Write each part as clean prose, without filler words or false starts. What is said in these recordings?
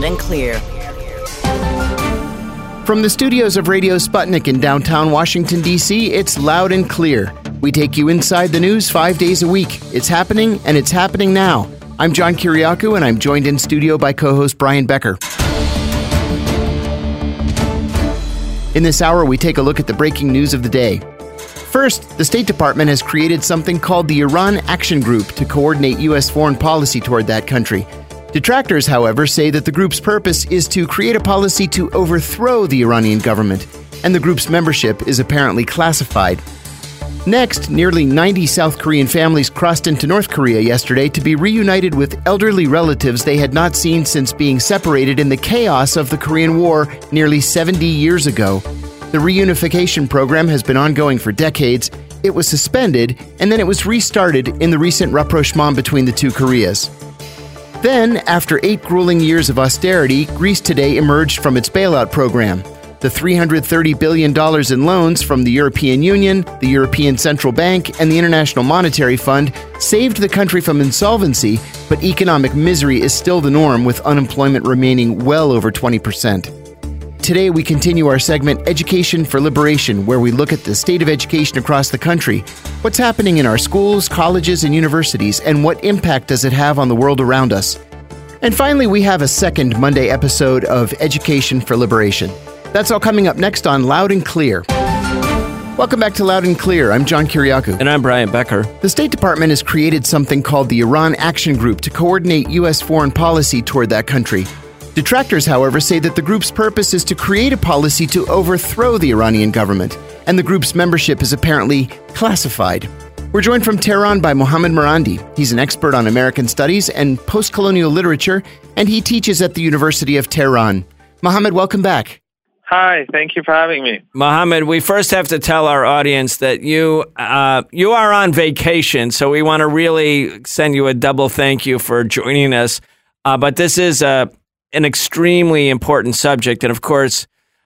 loud and clear. From the studios of Radio Sputnik in downtown Washington, D.C., it's Loud and Clear. We take you inside the news 5 days a week. It's happening, and it's happening now. I'm John Kiriakou, and I'm joined in studio by co-host Brian Becker. In this hour, we take a look at the breaking news of the day. First, the State Department has created something called the Iran Action Group to coordinate U.S. foreign policy toward that country. Detractors, however, say that the group's purpose is to create a policy to overthrow the Iranian government, and the group's membership is apparently classified. Next, nearly 90 South Korean families crossed into North Korea yesterday to be reunited with elderly relatives they had not seen since being separated in the chaos of the Korean War nearly 70 years ago. The reunification program has been ongoing for decades. It was suspended, and then it was restarted in the recent rapprochement between the two Koreas. Then, after 8 grueling years of austerity, Greece today emerged from its bailout program. The $330 billion in loans from the European Union, the European Central Bank, and the International Monetary Fund saved the country from insolvency, but economic misery is still the norm, with unemployment remaining well over 20%. Today, we continue our segment Education for Liberation, where we look at the state of education across the country. What's happening in our schools, colleges, and universities, and what impact does it have on the world around us? And finally, we have a second Monday episode of Education for Liberation. That's all coming up next on Loud and Clear. Welcome back to Loud and Clear. I'm John Kiriakou. And I'm Brian Becker. The State Department has created something called the Iran Action Group to coordinate U.S. foreign policy toward that country. Detractors, however, say that the group's purpose is to create a policy to overthrow the Iranian government, and the group's membership is apparently classified. We're joined from Tehran by Mohammad Marandi. He's an expert on American studies and post-colonial literature, and he teaches at the University of Tehran. Mohammad, welcome back. Hi, thank you for having me. Mohammad, we first have to tell our audience that you are on vacation, so we want to really send you a double thank you for joining us. But this is an extremely important subject. And of course,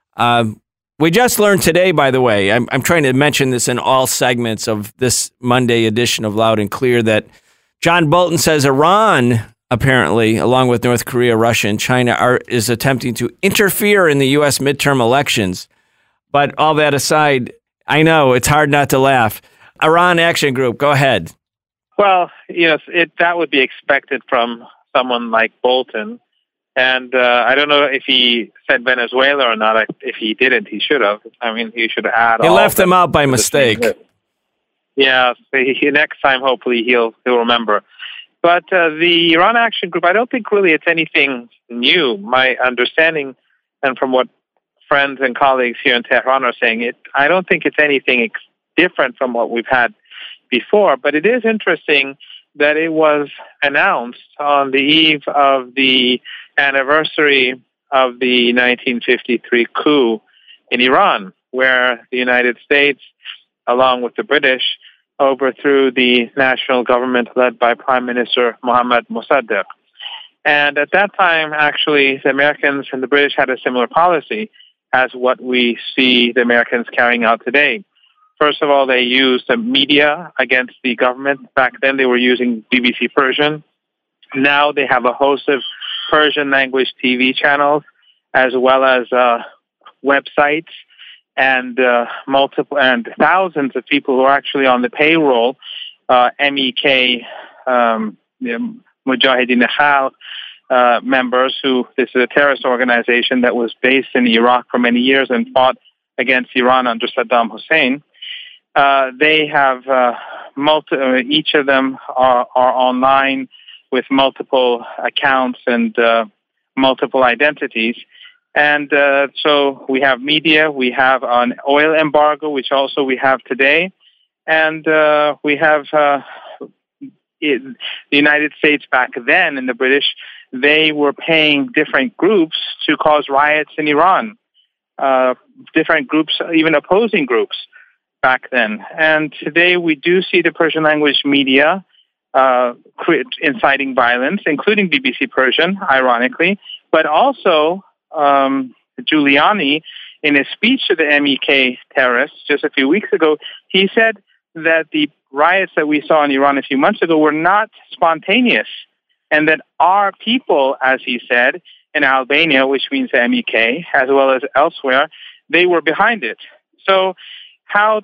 we just learned today, by the way, I'm trying to mention this in all segments of this Monday edition of Loud and Clear, that John Bolton says Iran, apparently, along with North Korea, Russia, and China, is attempting to interfere in the U.S. midterm elections. But all that aside, I know it's hard not to laugh. Iran Action Group, go ahead. Well, that would be expected from someone like Bolton. And I don't know if he said Venezuela or not. If he didn't, he should have. I mean, he should have added. He left them out by mistake. Yeah, so next time, hopefully, he'll remember. But the Iran Action Group, I don't think really it's anything new. My understanding, and from what friends and colleagues here in Tehran are saying, I don't think it's anything different from what we've had before. But it is interesting that it was announced on the eve of the anniversary of the 1953 coup in Iran, where the United States, along with the British, overthrew the national government led by Prime Minister Mohammad Mossadegh. And at that time, actually, the Americans and the British had a similar policy as what we see the Americans carrying out today. First of all, they used the media against the government. Back then, they were using BBC Persian. Now they have a host of Persian language TV channels, as well as websites, and thousands of people who are actually on the payroll. MEK, Mujahideen Khalq members, this is a terrorist organization that was based in Iraq for many years and fought against Iran under Saddam Hussein. They have each of them are online with multiple accounts and multiple identities. And so we have media, we have an oil embargo, which also we have today. And we have the United States back then and the British, they were paying different groups to cause riots in Iran. Different groups, even opposing groups back then. And today we do see the Persian language media inciting violence, including BBC Persian, ironically, but also Giuliani, in a speech to the MEK terrorists just a few weeks ago, he said that the riots that we saw in Iran a few months ago were not spontaneous, and that our people, as he said, in Albania, which means the MEK, as well as elsewhere, they were behind it. So how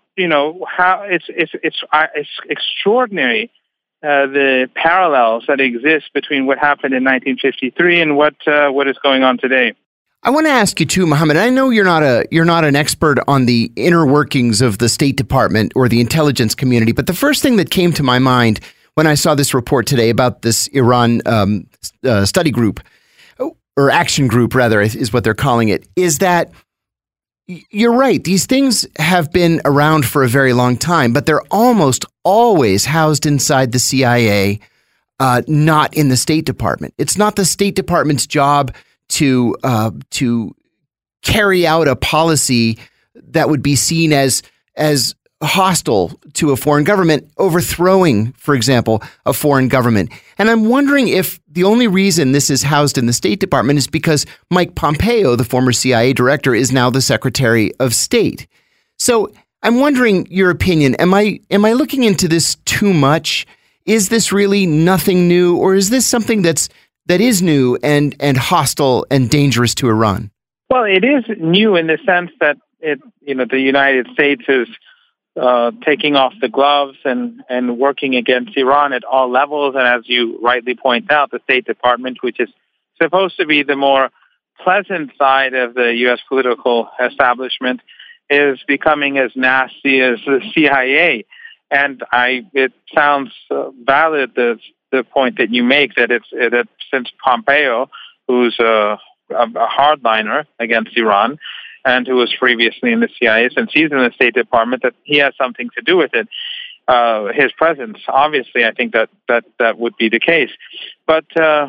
it's extraordinary the parallels that exist between what happened in 1953 and what is going on today. I want to ask you too, Mohammed. I know you're not an expert on the inner workings of the State Department or the intelligence community, but the first thing that came to my mind when I saw this report today about this Iran study group, or action group rather, is what they're calling it, is that you're right. These things have been around for a very long time, but they're almost always housed inside the CIA, not in the State Department. It's not the State Department's job to carry out a policy that would be seen as hostile to a foreign government, overthrowing, for example, a foreign government. And I'm wondering if the only reason this is housed in the State Department is because Mike Pompeo, the former CIA director, is now the Secretary of State. So I'm wondering your opinion. Am I looking into this too much? Is this really nothing new, or is this something that is new and hostile and dangerous to Iran? Well, it is new in the sense that the United States is taking off the gloves and working against Iran at all levels. And as you rightly point out, the State Department, which is supposed to be the more pleasant side of the U.S. political establishment, is becoming as nasty as the CIA. And it sounds valid, the point that you make, that since Pompeo, who's a hardliner against Iran, and who was previously in the CIA, since he's in the State Department, that he has something to do with it. His presence, obviously, I think that would be the case. But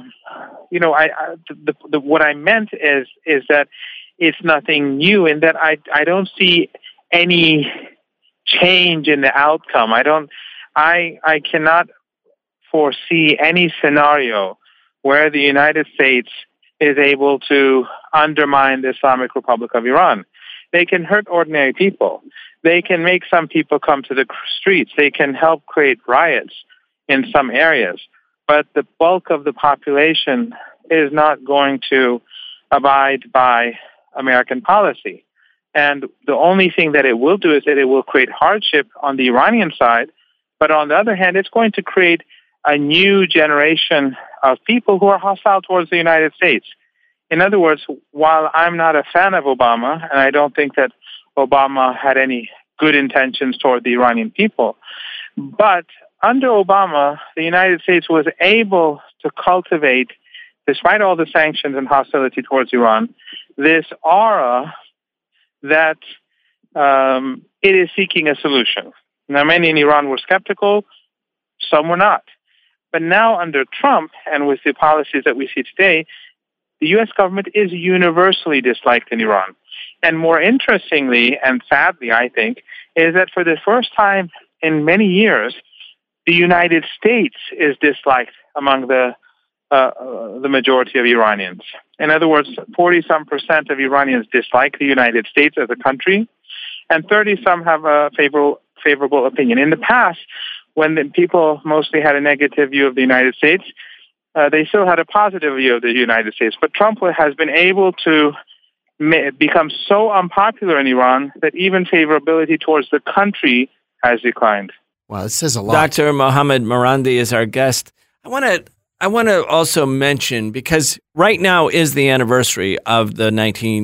what I meant is that it's nothing new, in that I don't see any change in the outcome. I cannot foresee any scenario where the United States is able to undermine the Islamic Republic of Iran. They can hurt ordinary people. They can make some people come to the streets. They can help create riots in some areas. But the bulk of the population is not going to abide by American policy. And the only thing that it will do is that it will create hardship on the Iranian side. But on the other hand, it's going to create a new generation of people who are hostile towards the United States. In other words, while I'm not a fan of Obama, and I don't think that Obama had any good intentions toward the Iranian people, but under Obama, the United States was able to cultivate, despite all the sanctions and hostility towards Iran, this aura that it is seeking a solution. Now, many in Iran were skeptical, some were not. But now under Trump, and with the policies that we see today, the U.S. government is universally disliked in Iran. And more interestingly, and sadly, I think, is that for the first time in many years, the United States is disliked among the majority of Iranians. In other words, 40-some% of Iranians dislike the United States as a country, and 30-some have a favorable opinion. In the past, when the people mostly had a negative view of the United States, they still had a positive view of the United States. But Trump has been able to become so unpopular in Iran that even favorability towards the country has declined. Wow, it says a lot. Dr. Mohammed Marandi is our guest. I want to also mention, because right now is the anniversary of the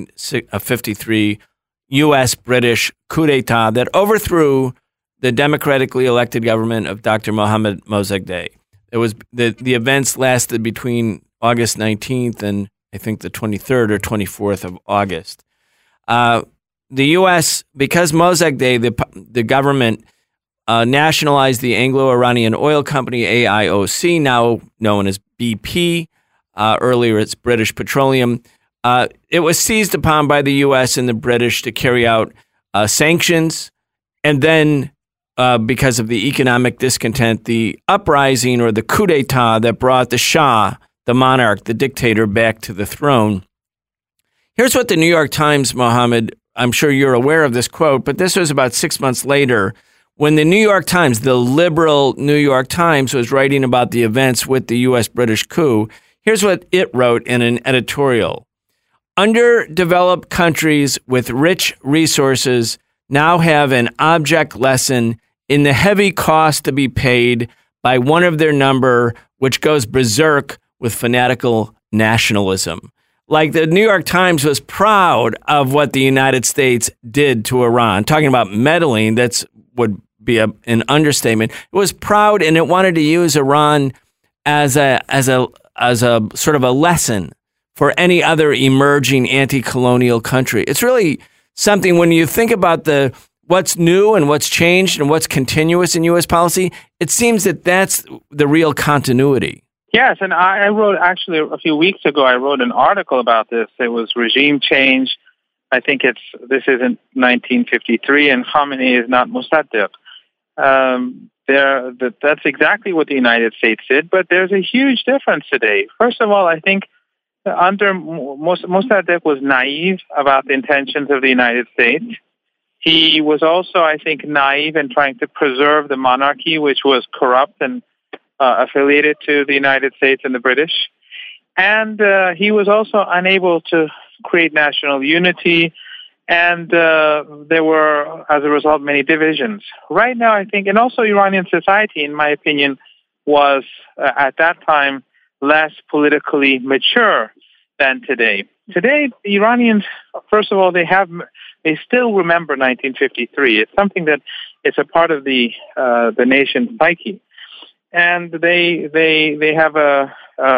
1953 U.S.-British coup d'etat that overthrew the democratically elected government of Dr. Mohammad Mossadegh. It was the events lasted between August 19th and I think the 23rd or 24th of August. The U.S., because Mossadegh, the government nationalized the Anglo-Iranian oil company AIOC, now known as BP. Earlier, it's British Petroleum. It was seized upon by the U.S. and the British to carry out sanctions, and then because of the economic discontent, the uprising or the coup d'etat that brought the Shah, the monarch, the dictator, back to the throne. Here's what the New York Times, Mohammed, I'm sure you're aware of this quote, but this was about 6 months later when the New York Times, the liberal New York Times, was writing about the events with the U.S.-British coup. Here's what it wrote in an editorial. Underdeveloped countries with rich resources now have an object lesson in the heavy cost to be paid by one of their number, which goes berserk with fanatical nationalism. Like the New York Times was proud of what the United States did to Iran. Talking about meddling, that would be an understatement. It was proud, and it wanted to use Iran as a sort of a lesson for any other emerging anti-colonial country. It's really something when you think about what's new and what's changed and what's continuous in U.S. policy, it seems that that's the real continuity. Yes, and I wrote, actually, a few weeks ago, I wrote an article about this. It was regime change. I think this isn't 1953, and Khamenei is not Mossadegh. That's exactly what the United States did, but there's a huge difference today. First of all, I think under Mossadegh was naive about the intentions of the United States. He was also, I think, naive in trying to preserve the monarchy, which was corrupt and affiliated to the United States and the British. And he was also unable to create national unity, and there were, as a result, many divisions. Right now, I think, and also Iranian society, in my opinion, was at that time less politically mature than today. Today, the Iranians, first of all, they still remember 1953. It's something that is a part of the nation's psyche, and they have a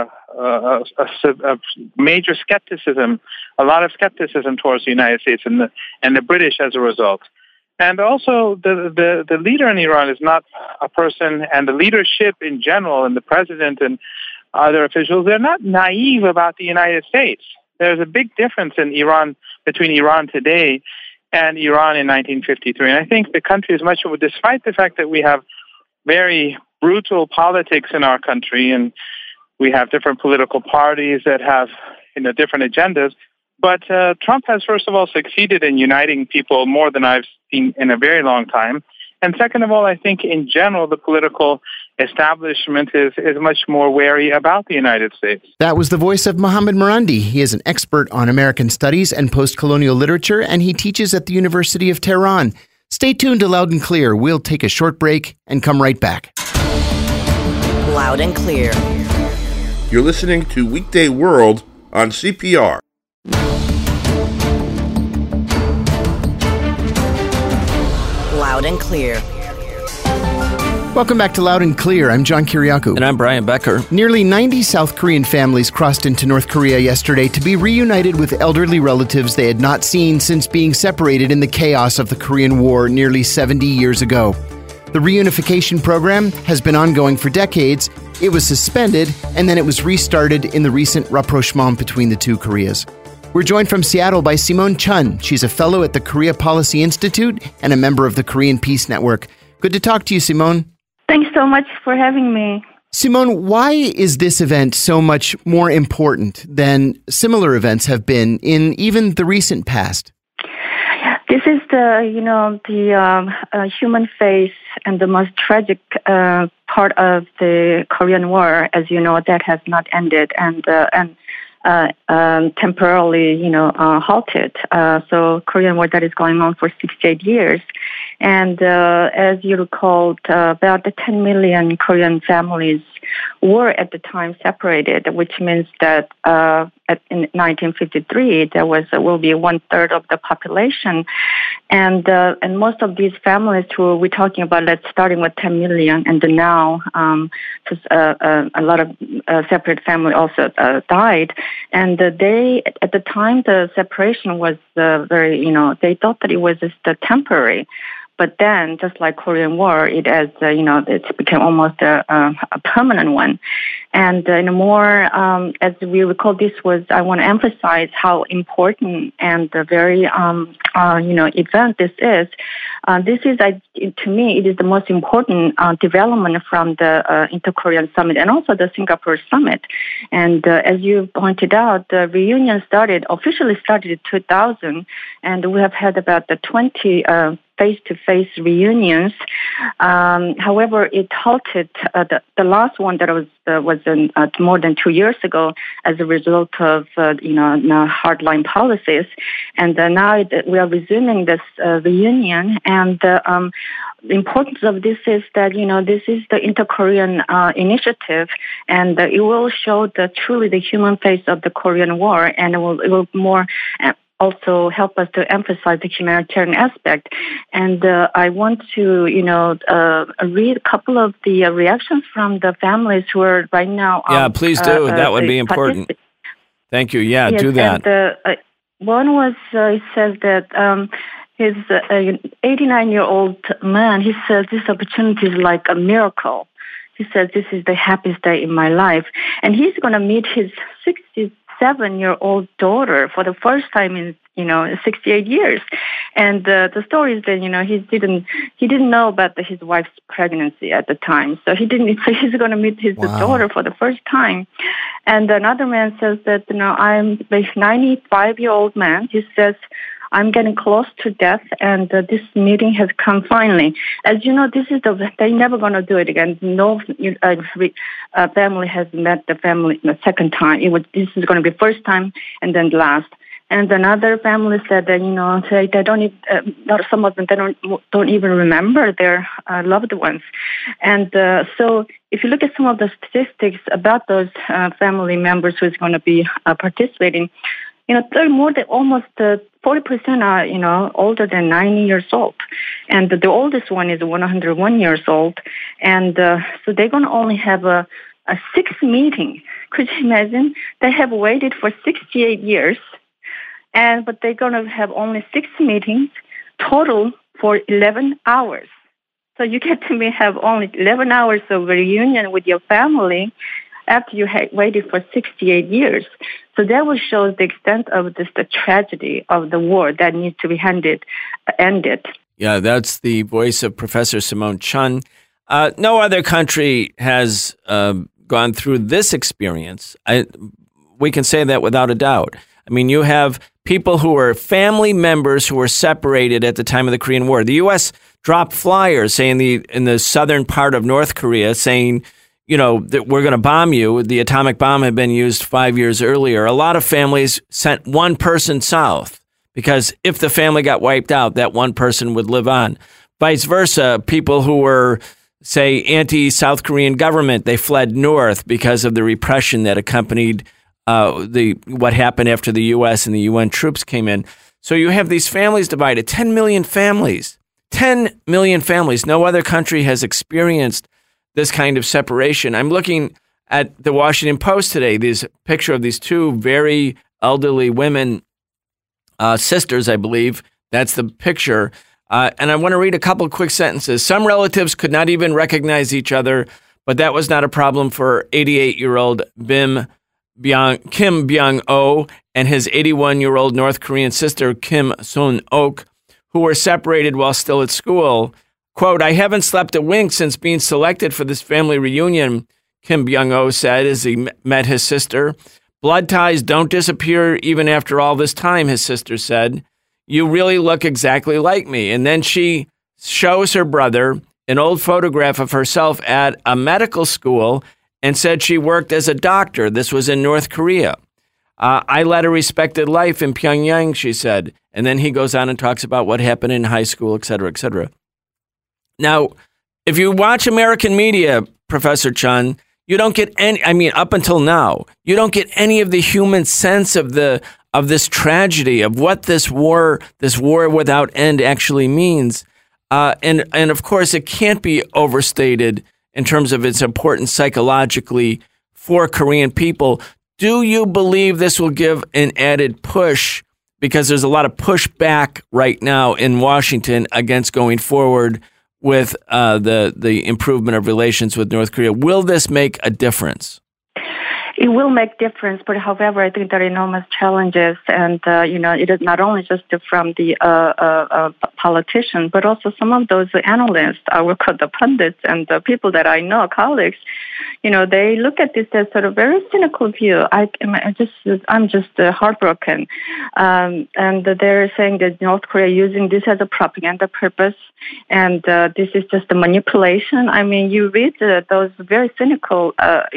major skepticism, a lot of skepticism towards the United States and the British as a result. And also, the leader in Iran is not a person, and the leadership in general, and the president and other officials, they're not naive about the United States. There's a big difference in Iran, between Iran today and Iran in 1953. And I think the country is much more, despite the fact that we have very brutal politics in our country, and we have different political parties that have different agendas. But Trump has, first of all, succeeded in uniting people more than I've seen in a very long time. And second of all, I think in general, the political establishment is much more wary about the United States. That was the voice of Mohammad Marandi. He is an expert on American studies and post-colonial literature, and he teaches at the University of Tehran. Stay tuned to Loud and Clear. We'll take a short break and come right back. Loud and Clear. You're listening to Weekday World on CPR. Loud and Clear. Welcome back to Loud and Clear. I'm John Kiriakou. And I'm Brian Becker. Nearly 90 South Korean families crossed into North Korea yesterday to be reunited with elderly relatives they had not seen since being separated in the chaos of the Korean War nearly 70 years ago. The reunification program has been ongoing for decades. It was suspended, and then it was restarted in the recent rapprochement between the two Koreas. We're joined from Seattle by Simone Chun. She's a fellow at the Korea Policy Institute and a member of the Korean Peace Network. Good to talk to you, Simone. Thanks so much for having me. Simone, why is this event so much more important than similar events have been in even the recent past? This is the human face and the most tragic part of the Korean War, as you know, that has not ended and temporarily, halted. So Korean War that is going on for 68 years. And as you recall, about 10 million Korean families were at the time separated, which means that in 1953 there will be 1/3 of the population, and most of these families who we're talking about, starting with 10 million, and then now a lot of separate families also died, and they at the time the separation was very they thought that it was just temporary. But then, just like Korean War, it became almost a permanent one. And as we recall, I want to emphasize how important and very, event this is. This is, to me, it is the most important development from the Inter-Korean Summit and also the Singapore Summit. And as you pointed out, the reunion officially started in 2000, and we have had about 20 face-to-face reunions. However, it halted the last one that was more than 2 years ago as a result of hardline policies, and now we are resuming this reunion. And the importance of this is that this is the Inter-Korean initiative, and it will show truly the human face of the Korean War, and it will more also help us to emphasize the humanitarian aspect. And I want to, read a couple of the reactions from the families who are right now. Yeah, please do. That would be important. Thank you. Yeah, yes, do that. And, one was, he says that his 89-year-old man, he says this opportunity is like a miracle. He says this is the happiest day in my life. And he's going to meet his 67-year-old daughter for the first time in 68 years. And the story is that he didn't know about his wife's pregnancy at the time, so he's going to meet his daughter for the first time. And another man says that I'm a 95-year-old man. He says, I'm getting close to death, and this meeting has come finally. As you know, they're never going to do it again. No family has met the family the second time. This is going to be first time and then last. And another family said that they don't even, some of them they don't even remember their loved ones. And so if you look at some of the statistics about those family members who's going to be participating, they're more than almost 40% are, older than 90 years old. And the oldest one is 101 years old. And so they're going to only have a 6 meeting. Could you imagine? They have waited for 68 years, but they're going to have only 6 meetings total for 11 hours. So you get to have only 11 hours of reunion with your family after you had waited for 68 years. So that will show the extent of the tragedy of the war that needs to be ended. Yeah, that's the voice of Professor Simone Chun. No other country has gone through this experience. We can say that without a doubt. I mean, you have people who are family members who were separated at the time of the Korean War. The U.S. dropped flyers in the southern part of North Korea saying, that we're going to bomb you. The atomic bomb had been used 5 years earlier. A lot of families sent one person south because if the family got wiped out, that one person would live on. Vice versa, people who were, say, anti-South Korean government, they fled north because of the repression that accompanied what happened after the U.S. and the UN troops came in. So you have these families divided, 10 million families. 10 million families. No other country has experienced this kind of separation. I'm looking at the Washington Post today, this picture of these two very elderly women, sisters, I believe. That's the picture. And I want to read a couple quick sentences. Some relatives could not even recognize each other, but that was not a problem for 88-year-old Kim Byung-oh and his 81-year-old North Korean sister, Kim Sun-ok, who were separated while still at school. Quote, I haven't slept a wink since being selected for this family reunion, Kim Byung-oh said as he met his sister. Blood ties don't disappear even after all this time, his sister said. You really look exactly like me. And then she shows her brother an old photograph of herself at a medical school and said she worked as a doctor. This was in North Korea. I led a respected life in Pyongyang, she said. And then he goes on and talks about what happened in high school, et cetera, et cetera. Now, if you watch American media, Professor Chun, you don't get up until now, you don't get any of the human sense of this tragedy, of what this war without end actually means. And of course, it can't be overstated in terms of its importance psychologically for Korean people. Do you believe this will give an added push? Because there's a lot of pushback right now in Washington against going forward with the improvement of relations with North Korea. Will this make a difference? It will make difference, but however, I think there are enormous challenges, and it is not only just from the politicians, but also some of those analysts, I will call the pundits, and the people that I know, colleagues. they look at this as sort of very cynical view. I'm just heartbroken, and they're saying that North Korea using this as a propaganda purpose, and this is just a manipulation. I mean, you read those very cynical,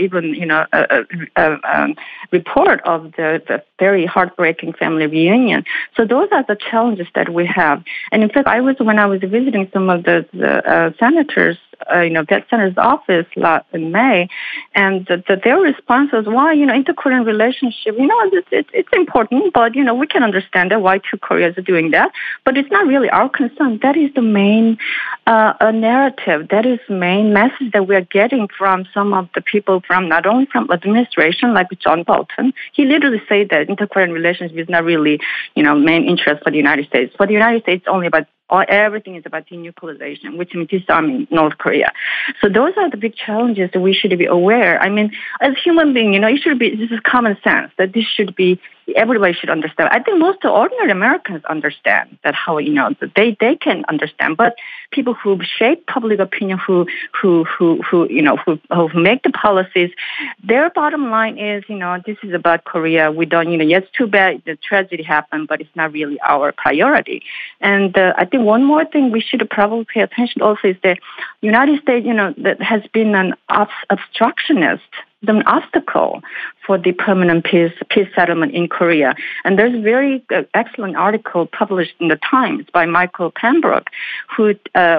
report of the very heartbreaking family reunion. So those are the challenges that we have. And in fact, when I was visiting some of the senators, that senator's office in May, and their response was, "Why, inter-Korean relationship, it's important, but we can understand that why two Koreas are doing that, but it's not really our concern." That is the main narrative. That is the main message that we are getting from some of the people from not only from administration like John Bolton. He literally said that inter-Korean relationship is not really main interest for the United States. For the United States, it's only about everything is about denuclearization, which means disarming North Korea. So those are the big challenges that we should be aware. I mean, as human beings, this is common sense that this should be, everybody should understand. I think most ordinary Americans understand that how, they can understand, but people who shape public opinion, who make the policies, their bottom line is, this is about Korea. We don't, it's too bad the tragedy happened, but it's not really our priority. And I think one more thing we should probably pay attention to also is the United States, that has been an obstructionist, an obstacle for the permanent peace settlement in Korea. And there's a very excellent article published in the Times by Michael Pembroke, who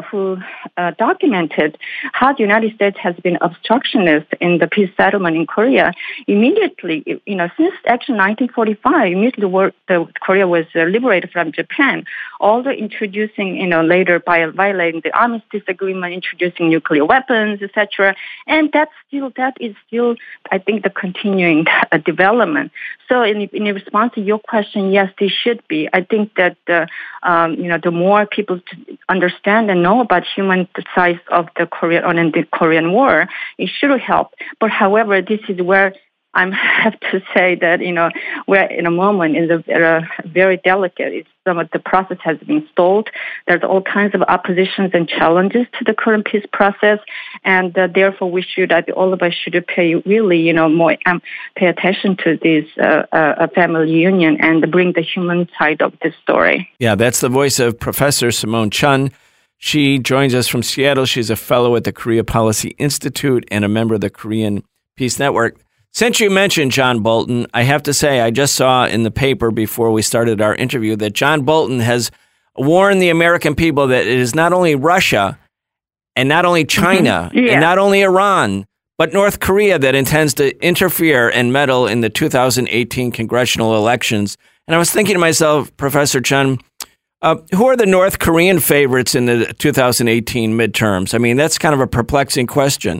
documented how the United States has been obstructionist in the peace settlement in Korea. Immediately, since Action 1945, immediately Korea was liberated from Japan, although introducing, later by violating the Armistice Agreement, introducing nuclear weapons, etc. And that is still, I think, the continuing development. So in response to your question, yes, they should be. I think that the more people understand and know about human sides of the Korean War, it should help. But however, this is where I have to say that, we're in a moment is very delicate. Some of the process has been stalled. There's all kinds of oppositions and challenges to the current peace process. And therefore, all of us should pay really, more pay attention to this family union and bring the human side of this story. Yeah, that's the voice of Professor Simone Chun. She joins us from Seattle. She's a fellow at the Korea Policy Institute and a member of the Korean Peace Network. Since you mentioned John Bolton, I have to say I just saw in the paper before we started our interview that John Bolton has warned the American people that it is not only Russia and not only China and not only Iran, but North Korea that intends to interfere and meddle in the 2018 congressional elections. And I was thinking to myself, Professor Chun, who are the North Korean favorites in the 2018 midterms? I mean, that's kind of a perplexing question.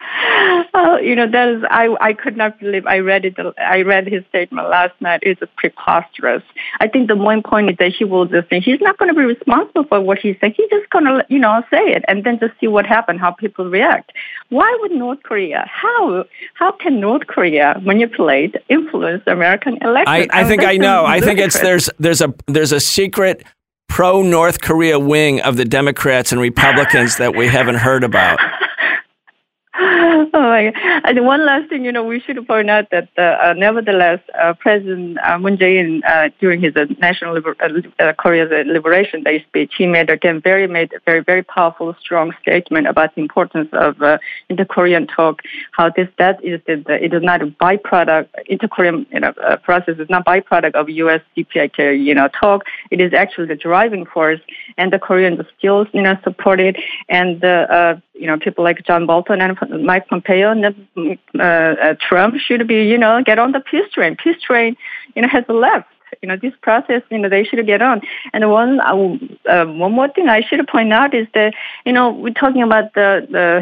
That is, I could not believe I read it. I read his statement last night. It's preposterous. I think the main point is that he will just say he's not going to be responsible for what he said. He's just going to, say it and then just see what happens, how people react. Why would North Korea? How can North Korea manipulate, influence American elections? I think I know. I think there's a secret pro-North Korea wing of the Democrats and Republicans that we haven't heard about. Oh my God. And one last thing, we should point out that nevertheless, President Moon Jae-in, during his National Korea's Liberation Day speech, he made a very, very powerful, strong statement about the importance of inter-Korean talk, how it is not a byproduct, inter-Korean process is not byproduct of U.S. CPIK, talk. It is actually the driving force, and the Koreans still, support it, and people like John Bolton and Mike Pompeo and Trump should be, get on the peace train. Peace train, has left. This process, they should get on. And one more thing I should point out is that, we're talking about the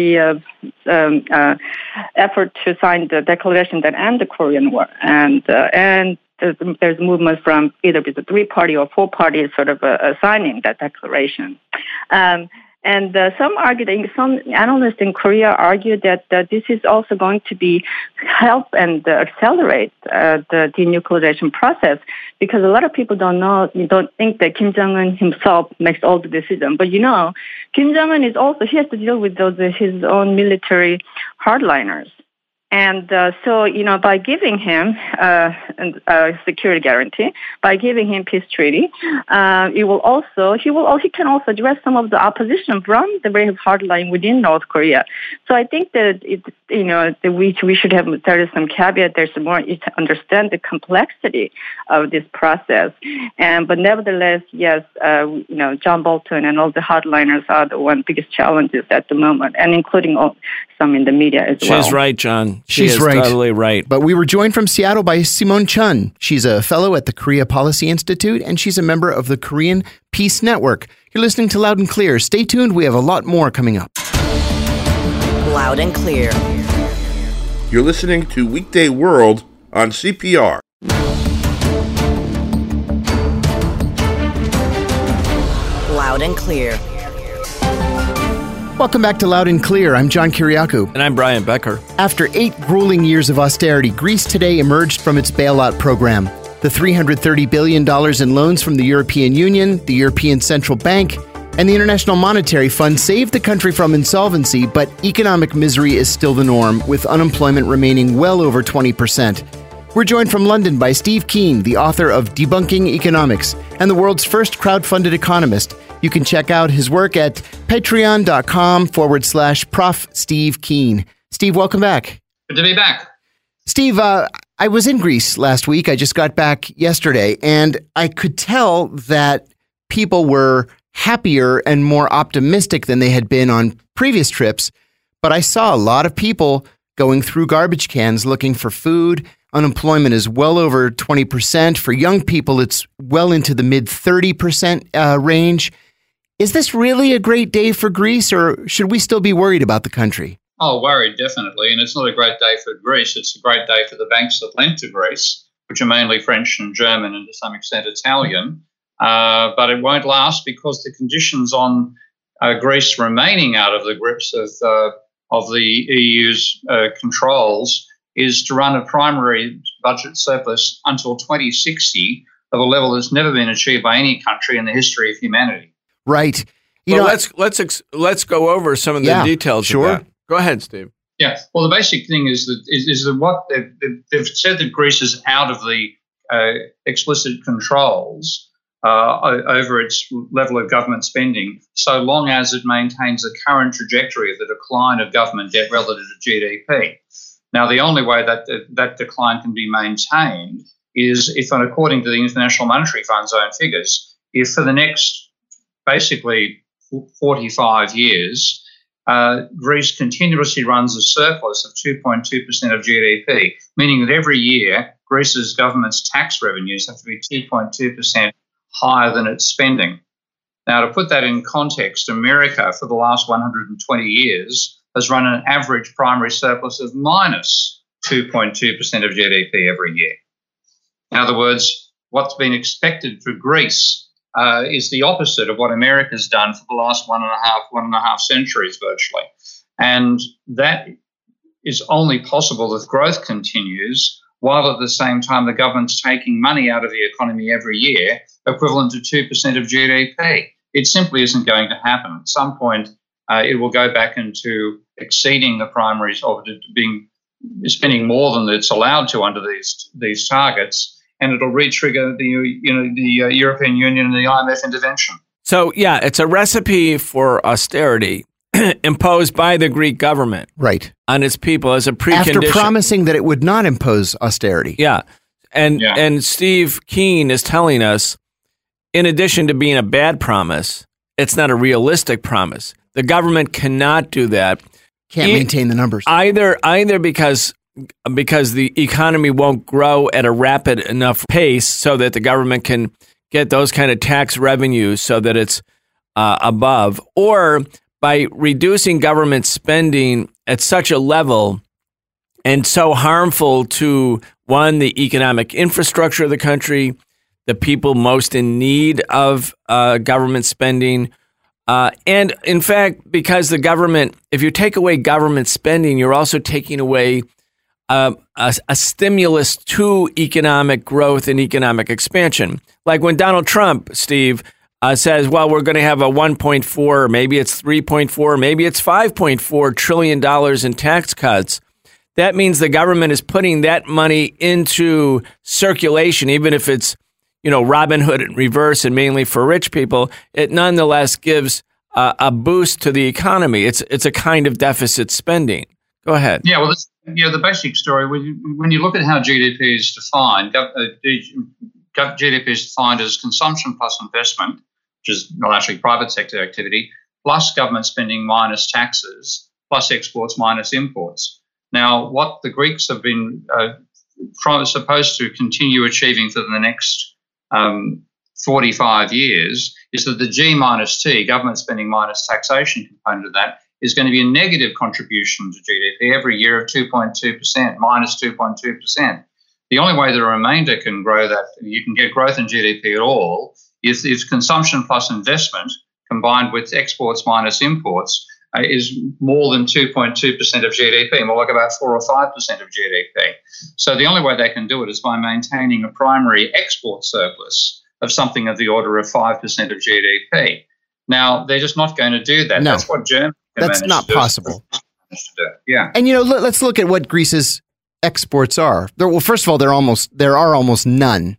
effort to sign the declaration that end the Korean War, and there's movement from either the 3-party or 4-party sort of signing that declaration. And some analysts in Korea argue that this is also going to be help and accelerate the denuclearization process, because a lot of people don't think that Kim Jong-un himself makes all the decisions. But Kim Jong-un he has to deal with his own military hardliners. And so, by giving him a security guarantee, by giving him peace treaty, he can also address some of the opposition from the very hardline within North Korea. So I think that we should have, there is some caveat. There's more to understand the complexity of this process. But nevertheless, yes, John Bolton and all the hardliners are the biggest challenges at the moment, and including some in the media as well. She's right, John. She's right. Totally right. But we were joined from Seattle by Simone Chun. She's a fellow at the Korea Policy Institute, and she's a member of the Korean Peace Network. You're listening to Loud and Clear. Stay tuned. We have a lot more coming up. Loud and Clear. You're listening to Weekday World on CPR. Loud and Clear. Welcome back to Loud and Clear. I'm John Kiriakou. And I'm Brian Becker. After 8 grueling years of austerity, Greece today emerged from its bailout program. The $330 billion in loans from the European Union, the European Central Bank, and the International Monetary Fund saved the country from insolvency, but economic misery is still the norm, with unemployment remaining well over 20%. We're joined from London by Steve Keen, the author of Debunking Economics and the world's first crowdfunded economist. You can check out his work at patreon.com/Prof. Steve Keen. Steve, welcome back. Good to be back. Steve, I was in Greece last week. I just got back yesterday, and I could tell that people were happier and more optimistic than they had been on previous trips. But I saw a lot of people going through garbage cans looking for food. Unemployment is well over 20%. For young people, it's well into the mid 30% range. Is this really a great day for Greece, or should we still be worried about the country? Oh, worried, definitely. And it's not a great day for Greece. It's a great day for the banks that lent to Greece, which are mainly French and German and to some extent Italian. But it won't last, because the conditions on Greece remaining out of the grips of the EU's controls is to run a primary budget surplus until 2060 of a level that's never been achieved by any country in the history of humanity. Right. Let's go over some of the details. Sure. Of that. Go ahead, Steve. Yeah. Well, the basic thing is that what they've said that Greece is out of the explicit controls over its level of government spending, so long as it maintains the current trajectory of the decline of government debt relative to GDP. Now, the only way that that decline can be maintained is if, and according to the International Monetary Fund's own figures, if for the next basically 45 years, Greece continuously runs a surplus of 2.2% of GDP, meaning that every year Greece's government's tax revenues have to be 2.2% higher than its spending. Now, to put that in context, America for the last 120 years has run an average primary surplus of minus 2.2% of GDP every year. In other words, what's been expected for Greece is the opposite of what America's done for the last one and a half centuries virtually. And that is only possible if growth continues, while at the same time the government's taking money out of the economy every year, equivalent to 2% of GDP. It simply isn't going to happen. At some point, it will go back into exceeding the primaries of spending more than it's allowed to under these targets, and it'll re-trigger the European Union and the IMF intervention. So, yeah, it's a recipe for austerity imposed by the Greek government, right, on its people as a precondition. After promising that it would not impose austerity. Yeah. And Steve Keen is telling us, in addition to being a bad promise, it's not a realistic promise. The government cannot do that. Can't maintain the numbers. Either because the economy won't grow at a rapid enough pace so that the government can get those kind of tax revenues so that it's above, or by reducing government spending at such a level and so harmful to, one, the economic infrastructure of the country, the people most in need of government spending, And in fact, because the government, if you take away government spending, you're also taking away a stimulus to economic growth and economic expansion. Like when Donald Trump, Steve, says, well, we're going to have a 1.4, maybe it's 3.4, maybe it's $5.4 trillion in tax cuts. That means the government is putting that money into circulation, even if it's, Robin Hood in reverse and mainly for rich people. It nonetheless gives a boost to the economy. It's a kind of deficit spending. Go ahead. Yeah, well, the basic story, when you look at how GDP is defined, GDP is defined as consumption plus investment, which is largely private sector activity, plus government spending minus taxes, plus exports minus imports. Now, what the Greeks have been supposed to continue achieving for the next 45 years is that the G minus T, government spending minus taxation component of that, is going to be a negative contribution to GDP every year of 2.2%, minus 2.2%. The only way that a remainder can grow that, you can get growth in GDP at all, is if consumption plus investment combined with exports minus imports is more than 2.2% of GDP, more like about 4 or 5% of GDP. So the only way they can do it is by maintaining a primary export surplus of something of the order of 5% of GDP. Now, they're just not going to do that. No. That's what Germany That's not possible. Yeah. And, let's look at what Greece's exports are. Well, first of all, there are almost none.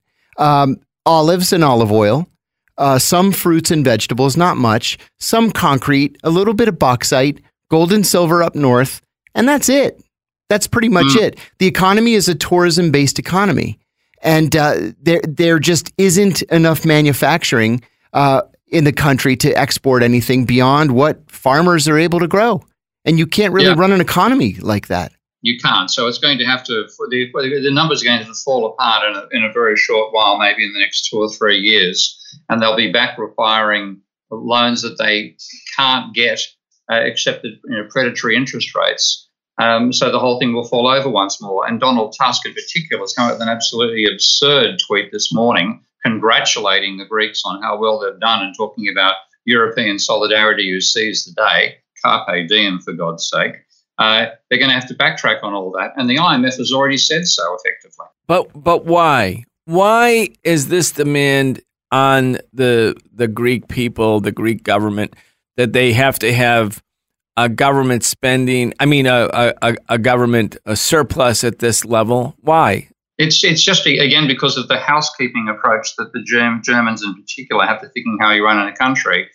Olives and olive oil, some fruits and vegetables, not much, some concrete, a little bit of bauxite, gold and silver up north, and that's it. That's pretty much it. The economy is a tourism-based economy, and there just isn't enough manufacturing in the country to export anything beyond what farmers are able to grow. And you can't really run an economy like that. You can't. So it's going to have to, the numbers are going to fall apart in a very short while, maybe in the next 2 or 3 years. And they'll be back requiring loans that they can't get except at predatory interest rates. So the whole thing will fall over once more. And Donald Tusk in particular has come up with an absolutely absurd tweet this morning congratulating the Greeks on how well they've done and talking about European solidarity who sees the day, carpe diem for God's sake. They're going to have to backtrack on all that, and the IMF has already said so effectively. But why? Why is this demand on the Greek people, the Greek government, that they have to have a government spending? I mean, a government surplus at this level. Why? It's just again because of the housekeeping approach that the Germans in particular have to thinking how you run in a country.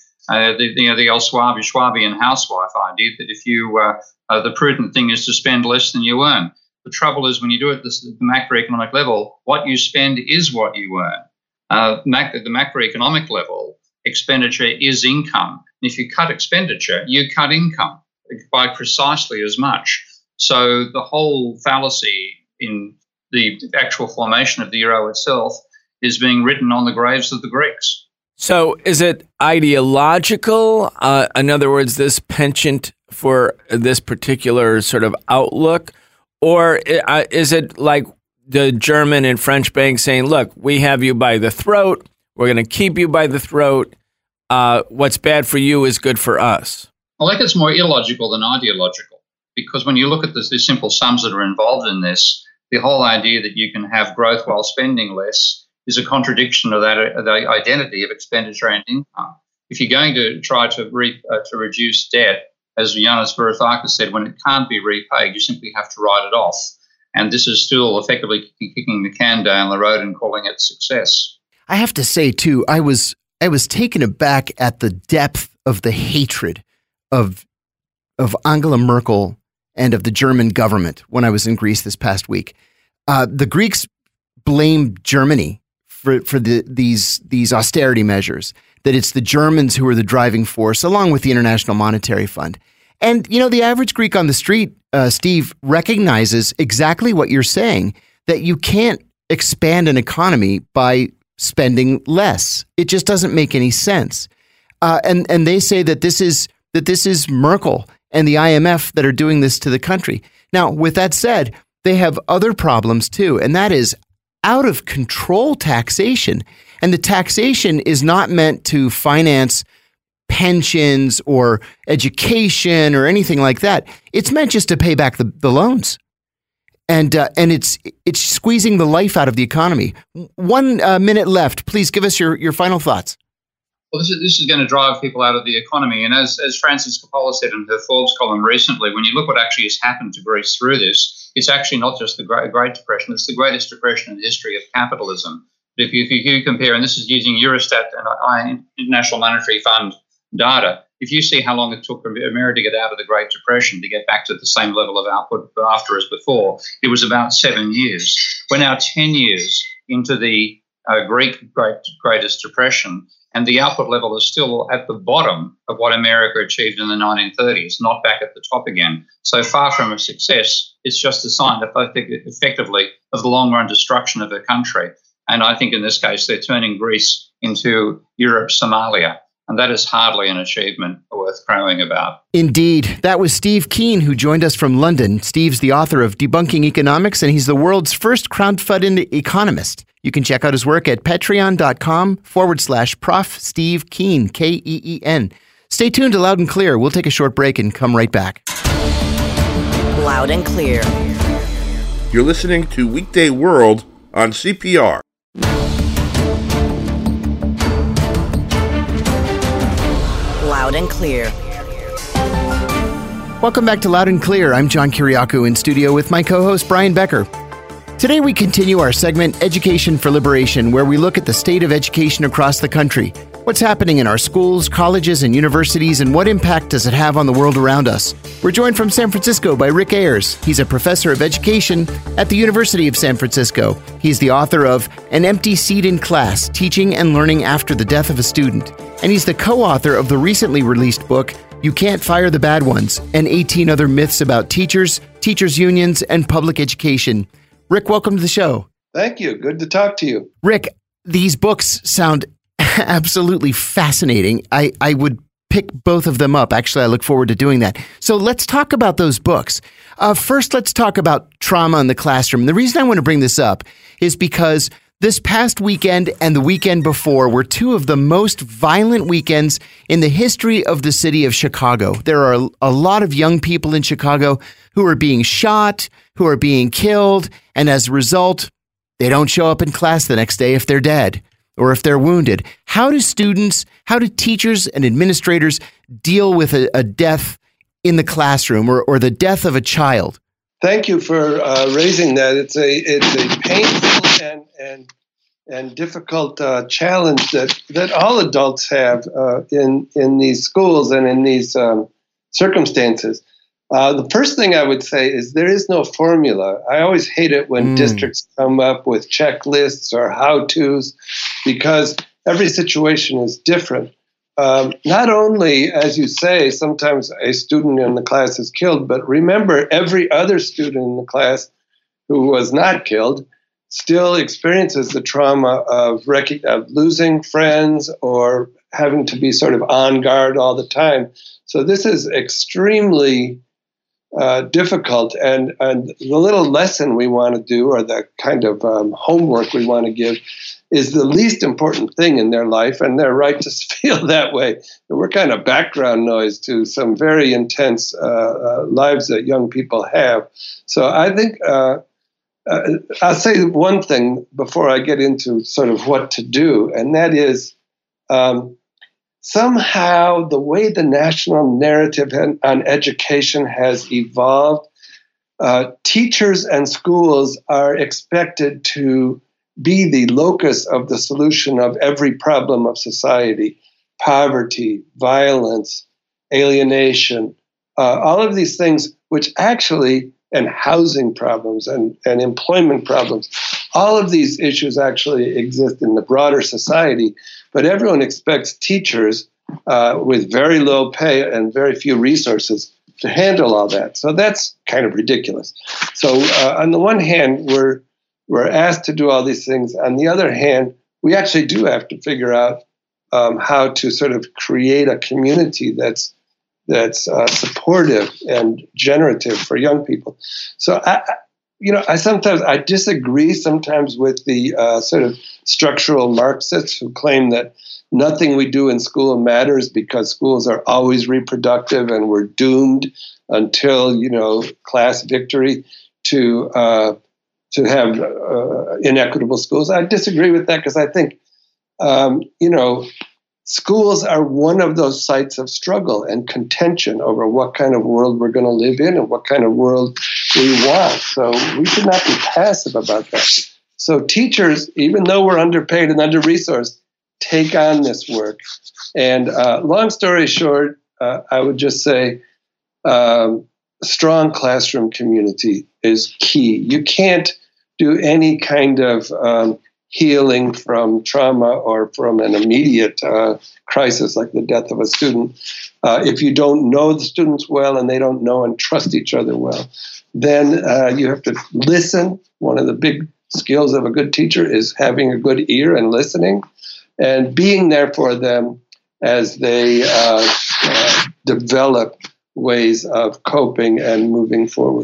The old Schwabian housewife idea that if you the prudent thing is to spend less than you earn. The trouble is when you do it at the macroeconomic level, what you spend is what you earn. At the macroeconomic level, expenditure is income. And if you cut expenditure, you cut income by precisely as much. So the whole fallacy in the actual formation of the euro itself is being written on the graves of the Greeks. So is it ideological? In other words, this penchant for this particular sort of outlook? Or is it like the German and French banks saying, look, we have you by the throat. We're going to keep you by the throat. What's bad for you is good for us. I think it's more illogical than ideological, because when you look at the simple sums that are involved in this, the whole idea that you can have growth while spending less is a contradiction of the identity of expenditure and income. If you're going to try to reduce debt, as Yanis Varoufakis said, when it can't be repaid, you simply have to write it off. And this is still effectively kicking the can down the road and calling it success. I have to say, too, I was taken aback at the depth of the hatred of Angela Merkel and of the German government when I was in Greece this past week. The Greeks blamed Germany for these austerity measures, that it's the Germans who are the driving force, along with the International Monetary Fund. And, the average Greek on the street, Steve, recognizes exactly what you're saying, that you can't expand an economy by spending less. It just doesn't make any sense. And they say that this is Merkel and the IMF that are doing this to the country. Now, with that said, they have other problems too, and that is out of control taxation. And the taxation is not meant to finance pensions or education or anything like that. It's meant just to pay back the loans. And it's squeezing the life out of the economy. 1 minute left. Please give us your final thoughts. Well, this is going to drive people out of the economy. And as Frances Coppola said in her Forbes column recently, when you look what actually has happened to Greece through this, it's actually not just the Great Depression, it's the greatest depression in the history of capitalism. But if you compare, and this is using Eurostat and International Monetary Fund data, if you see how long it took America to get out of the Great Depression to get back to the same level of output after as before, it was about 7 years. We're now 10 years into the Greek greatest depression, and the output level is still at the bottom of what America achieved in the 1930s, not back at the top again. So far from a success, it's just a sign, effectively, of the long-run destruction of the country. And I think in this case, they're turning Greece into Europe's Somalia. And that is hardly an achievement worth crowing about. Indeed. That was Steve Keen, who joined us from London. Steve's the author of Debunking Economics, and he's the world's first crowdfunded economist. You can check out his work at patreon.com/Prof. Steve Keen, Keen. Stay tuned to Loud and Clear. We'll take a short break and come right back. Loud and Clear. You're listening to Weekday World on CPR. Loud and Clear. Welcome back to Loud and Clear. I'm John Kiriakou in studio with my co-host Brian Becker. Today we continue our segment Education for Liberation, where we look at the state of education across the country. What's happening in our schools, colleges, and universities, and what impact does it have on the world around us? We're joined from San Francisco by Rick Ayers. He's a professor of education at the University of San Francisco. He's the author of An Empty Seat in Class, Teaching and Learning After the Death of a Student. And he's the co-author of the recently released book, You Can't Fire the Bad Ones, and 18 Other Myths About Teachers, Teachers' Unions, and Public Education. Rick, welcome to the show. Thank you. Good to talk to you. Rick, these books sound absolutely fascinating. I would pick both of them up. Actually, I look forward to doing that. So let's talk about those books. First, let's talk about trauma in the classroom. The reason I want to bring this up is because this past weekend and the weekend before were two of the most violent weekends in the history of the city of Chicago. There are a lot of young people in Chicago who are being shot, who are being killed, and as a result, they don't show up in class the next day if they're dead or if they're wounded. How do teachers and administrators deal with a death in the classroom or the death of a child? Thank you for raising that. It's a painful and difficult challenge that all adults have in these schools and in these circumstances. The first thing I would say is there is no formula. I always hate it when districts come up with checklists or how-tos because every situation is different. Not only, as you say, sometimes a student in the class is killed, but remember every other student in the class who was not killed still experiences the trauma of losing friends or having to be sort of on guard all the time. So this is extremely difficult. And the little lesson we want to do, or the kind of homework we want to give, is the least important thing in their life, and they're right to feel that way. We're kind of background noise to some very intense lives that young people have. So I think I'll say one thing before I get into sort of what to do, and that is somehow the way the national narrative on education has evolved, teachers and schools are expected to be the locus of the solution of every problem of society: poverty, violence, alienation, all of these things, which actually, and housing problems and employment problems, all of these issues actually exist in the broader society. But everyone expects teachers with very low pay and very few resources to handle all that. So that's kind of ridiculous. So on the one hand, we're asked to do all these things. On the other hand, we actually do have to figure out how to sort of create a community that's supportive and generative for young people. So I disagree sometimes with the sort of structural Marxists who claim that nothing we do in school matters because schools are always reproductive and we're doomed until, class victory to have inequitable schools. I disagree with that because I think, schools are one of those sites of struggle and contention over what kind of world we're going to live in and what kind of world we want. So we should not be passive about that. So teachers, even though we're underpaid and under-resourced, take on this work. And long story short, I would just say a strong classroom community is key. You can't do any kind of healing from trauma or from an immediate crisis like the death of a student if you don't know the students well and they don't know and trust each other well. Then you have to listen. One of the big skills of a good teacher is having a good ear and listening and being there for them as they develop ways of coping and moving forward.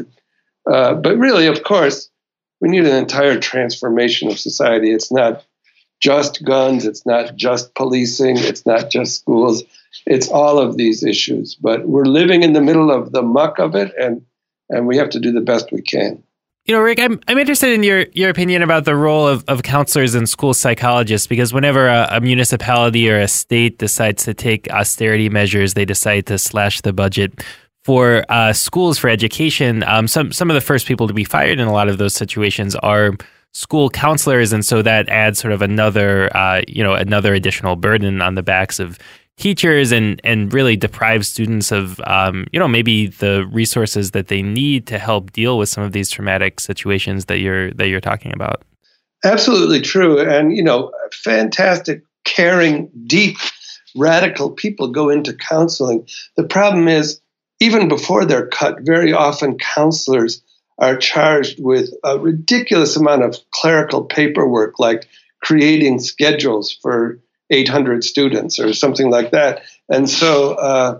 But really, of course, we need an entire transformation of society. It's not just guns. It's not just policing. It's not just schools. It's all of these issues. But we're living in the middle of the muck of it, and we have to do the best we can. Rick, I'm interested in your opinion about the role of counselors and school psychologists, because whenever a municipality or a state decides to take austerity measures, they decide to slash the budget for schools, for education. Some of the first people to be fired in a lot of those situations are school counselors, and so that adds sort of another additional burden on the backs of teachers and really deprives students of maybe the resources that they need to help deal with some of these traumatic situations that you're talking about. Absolutely true, and fantastic, caring, deep, radical people go into counseling. The problem is, even before they're cut, very often counselors are charged with a ridiculous amount of clerical paperwork, like creating schedules for 800 students or something like that. And so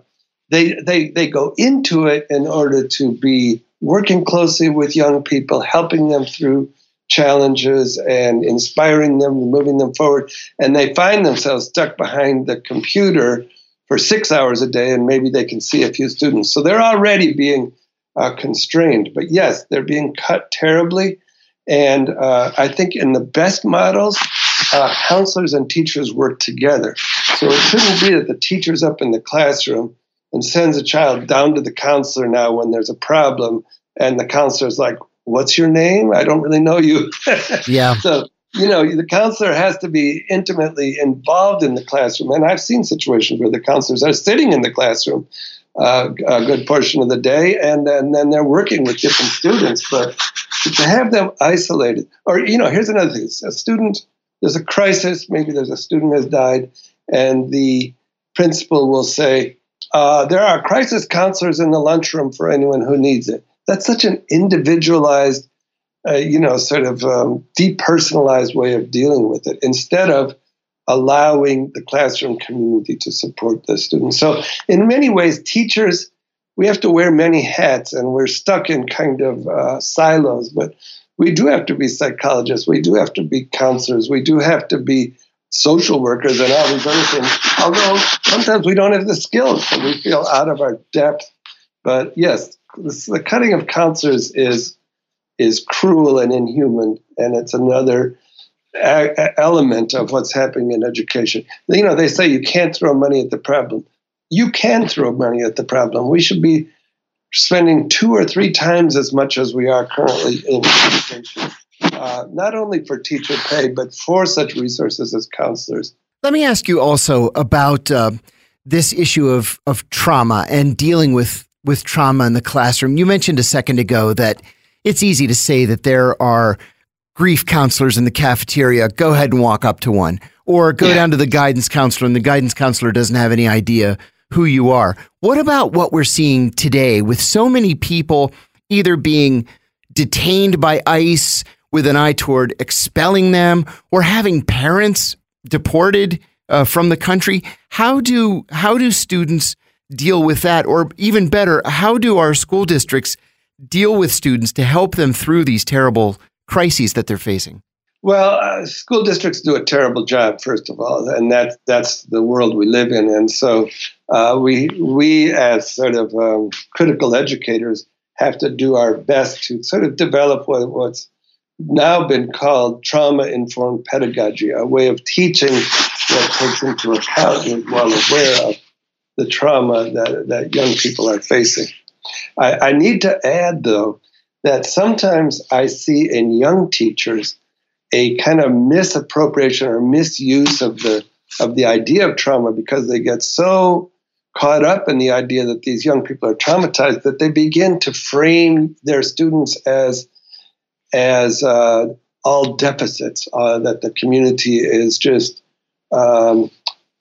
they go into it in order to be working closely with young people, helping them through challenges and inspiring them and moving them forward. And they find themselves stuck behind the computer for 6 hours a day, and maybe they can see a few students. So they're already being constrained. But yes, they're being cut terribly. And I think in the best models, counselors and teachers work together. So it shouldn't be that the teacher's up in the classroom and sends a child down to the counselor now when there's a problem, and the counselor's like, "What's your name? I don't really know you." Yeah. So, the counselor has to be intimately involved in the classroom. And I've seen situations where the counselors are sitting in the classroom a good portion of the day, and then they're working with different students. But to have them isolated, or, here's another thing. A student, there's a crisis, maybe there's a student has died, and the principal will say, there are crisis counselors in the lunchroom for anyone who needs it. That's such an individualized, depersonalized way of dealing with it, instead of allowing the classroom community to support the students. So in many ways, teachers, we have to wear many hats, and we're stuck in kind of silos, but we do have to be psychologists. We do have to be counselors. We do have to be social workers and all these other things, although sometimes we don't have the skills and we feel out of our depth. But yes, the cutting of counselors is cruel and inhuman, and it's another element of what's happening in education. They say you can't throw money at the problem. You can throw money at the problem. We should be spending 2 or 3 times as much as we are currently in education, not only for teacher pay, but for such resources as counselors. Let me ask you also about this issue of trauma and dealing with trauma in the classroom. You mentioned a second ago that it's easy to say that there are grief counselors in the cafeteria. Go ahead and walk up to one, or go down to the guidance counselor, and the guidance counselor doesn't have any idea who you are. What about what we're seeing today with so many people either being detained by ICE with an eye toward expelling them, or having parents deported from the country? How do students deal with that? Or even better, how do our school districts deal with students to help them through these terrible crises that they're facing? Well, school districts do a terrible job, first of all, and that's the world we live in. And so we as sort of critical educators have to do our best to sort of develop what's now been called trauma-informed pedagogy, a way of teaching that takes into account and is well aware of the trauma that young people are facing. I need to add, though, that sometimes I see in young teachers a kind of misappropriation or misuse of the idea of trauma, because they get so caught up in the idea that these young people are traumatized that they begin to frame their students as all deficits, that the community is just not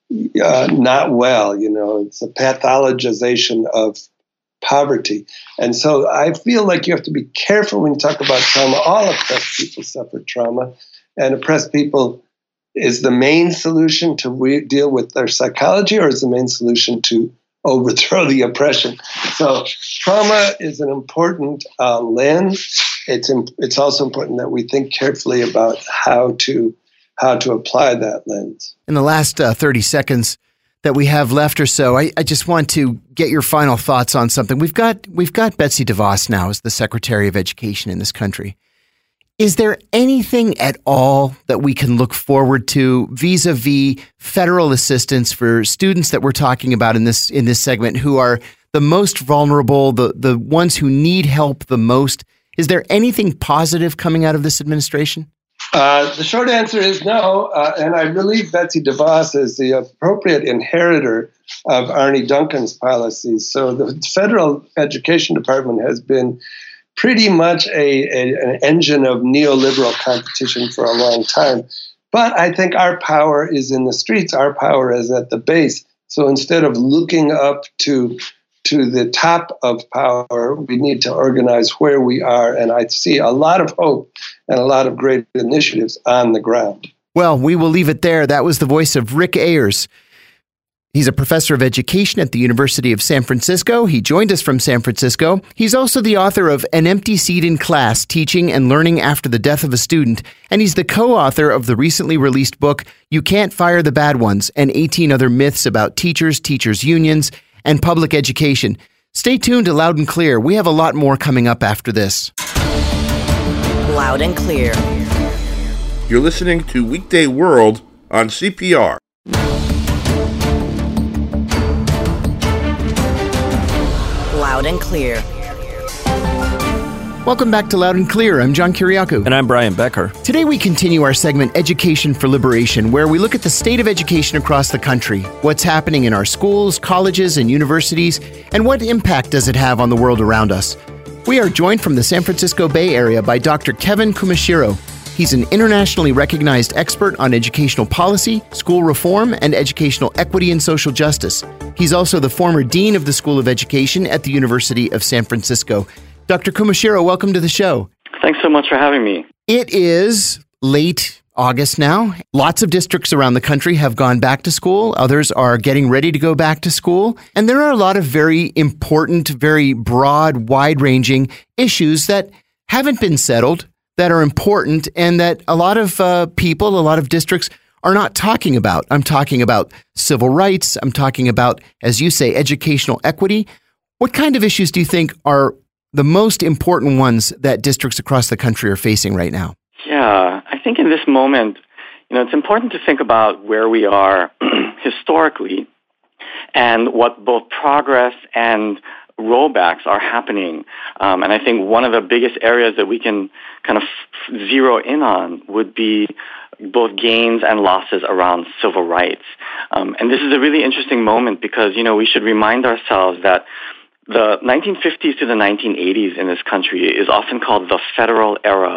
well. It's a pathologization of poverty. And so I feel like you have to be careful when you talk about trauma. All oppressed people suffer trauma, and oppressed people is the main solution to deal with their psychology, or is the main solution to overthrow the oppression? So trauma is an important lens. It's also important that we think carefully about how to apply that lens. In the last 30 seconds that we have left or so, I just want to get your final thoughts on something. We've got Betsy DeVos now as the Secretary of Education in this country. Is there anything at all that we can look forward to vis-a-vis federal assistance for students that we're talking about in this segment who are the most vulnerable, the ones who need help the most? Is there anything positive coming out of this administration? The short answer is no, and I believe Betsy DeVos is the appropriate inheritor of Arne Duncan's policies. So the Federal Education Department has been pretty much an engine of neoliberal competition for a long time. But I think our power is in the streets. Our power is at the base. So instead of looking up to the top of power, we need to organize where we are. And I see a lot of hope and a lot of great initiatives on the ground. Well, we will leave it there. That was the voice of Rick Ayers. He's a professor of education at the University of San Francisco. He joined us from San Francisco. He's also the author of An Empty Seat in Class, Teaching and Learning After the Death of a Student. And he's the co-author of the recently released book, You Can't Fire the Bad Ones, and 18 Other Myths About Teachers, Teachers' Unions, and Public Education. Stay tuned to Loud and Clear. We have a lot more coming up after this. Loud and Clear. You're listening to Weekday World on CPR. Loud and Clear. Welcome back to Loud and Clear. I'm John Kiriakou. And I'm Brian Becker. Today we continue our segment, Education for Liberation, where we look at the state of education across the country, what's happening in our schools, colleges, and universities, and what impact does it have on the world around us. We are joined from the San Francisco Bay Area by Dr. Kevin Kumashiro. He's an internationally recognized expert on educational policy, school reform, and educational equity and social justice. He's also the former dean of the School of Education at the University of San Francisco. Dr. Kumashiro, welcome to the show. Thanks so much for having me. It is late August now. Lots of districts around the country have gone back to school. Others are getting ready to go back to school. And there are a lot of very important, very broad, wide-ranging issues that haven't been settled, that are important, and that a lot of people, a lot of districts are not talking about. I'm talking about civil rights. I'm talking about, as you say, educational equity. What kind of issues do you think are the most important ones that districts across the country are facing right now? Yeah, I think in this moment, it's important to think about where we are historically and what both progress and rollbacks are happening. And I think one of the biggest areas that we can kind of zero in on would be both gains and losses around civil rights. And this is a really interesting moment because, we should remind ourselves that the 1950s to the 1980s in this country is often called the federal era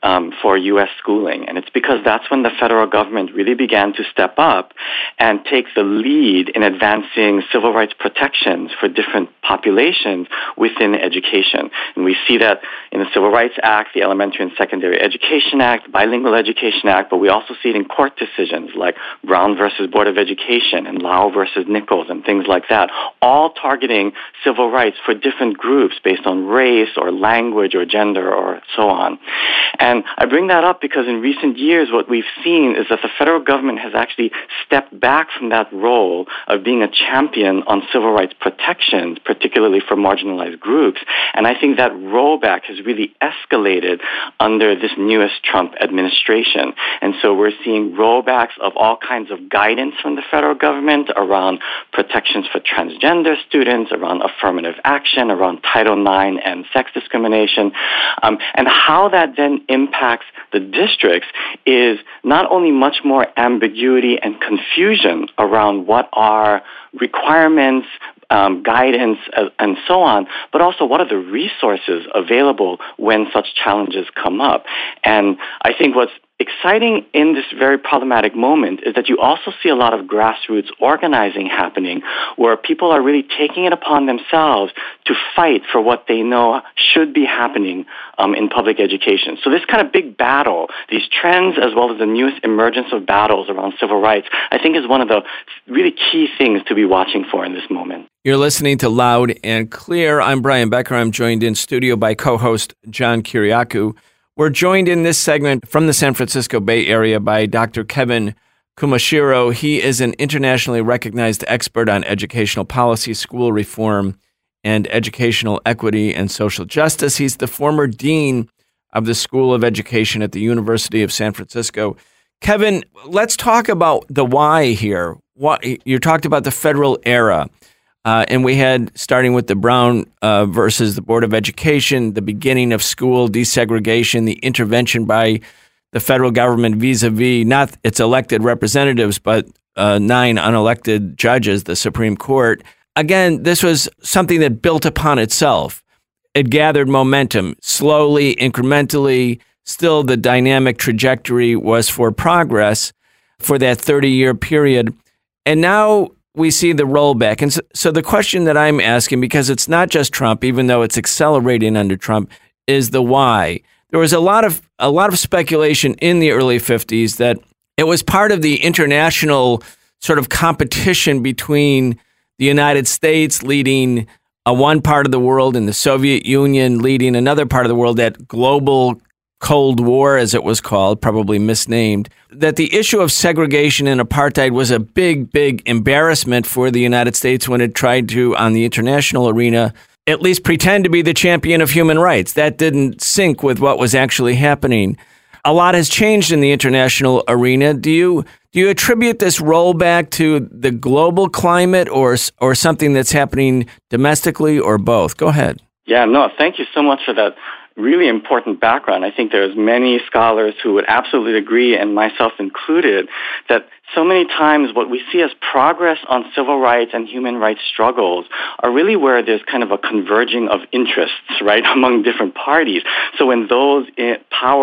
for U.S. schooling. And it's because that's when the federal government really began to step up and take the lead in advancing civil rights protections for different populations within education. And we see that in the Civil Rights Act, the Elementary and Secondary Education Act, Bilingual Education Act, but we also see it in court decisions like Brown versus Board of Education and Lau versus Nichols and things like that, all targeting civil rights for different groups based on race or language or gender or so on. And I bring that up because in recent years, what we've seen is that the federal government has actually stepped back from that role of being a champion on civil rights protections, particularly for marginalized groups. And I think that rollback has really escalated under this newest Trump administration. And so we're seeing rollbacks of all kinds of guidance from the federal government around protections for transgender students, around affirmative action, around Title IX and sex discrimination. And how that then impacts the districts is not only much more ambiguity and confusion around what are requirements, guidance, and so on, but also what are the resources available when such challenges come up. And I think what's exciting in this very problematic moment is that you also see a lot of grassroots organizing happening where people are really taking it upon themselves to fight for what they know should be happening in public education. So this kind of big battle, these trends as well as the newest emergence of battles around civil rights, I think is one of the really key things to be watching for in this moment. You're listening to Loud and Clear. I'm Brian Becker. I'm joined in studio by co-host John Kiriakou. We're joined in this segment from the San Francisco Bay Area by Dr. Kevin Kumashiro. He is an internationally recognized expert on educational policy, school reform, and educational equity and social justice. He's the former dean of the School of Education at the University of San Francisco. Kevin, let's talk about the why here. You talked about the federal era. And we had, starting with the Brown versus the Board of Education, the beginning of school desegregation, the intervention by the federal government vis-a-vis not its elected representatives, but 9 unelected judges, the Supreme Court. Again, this was something that built upon itself. It gathered momentum slowly, incrementally. Still, the dynamic trajectory was for progress for that 30-year period. And now we see the rollback. And so the question that I'm asking, because it's not just Trump, even though it's accelerating under Trump, is the why. There was a lot of speculation in the early 50s that it was part of the international sort of competition between the United States leading one part of the world and the Soviet Union leading another part of the world, that global Cold War, as it was called, probably misnamed, that the issue of segregation and apartheid was a big, big embarrassment for the United States when it tried to, on the international arena, at least pretend to be the champion of human rights. That didn't sync with what was actually happening. A lot has changed in the international arena. Do you attribute this rollback to the global climate or something that's happening domestically, or both? Go ahead. Yeah, no, thank you so much for that really important background. I think there's many scholars who would absolutely agree, and myself included, that so many times what we see as progress on civil rights and human rights struggles are really where there's kind of a converging of interests, right, among different parties. So when those in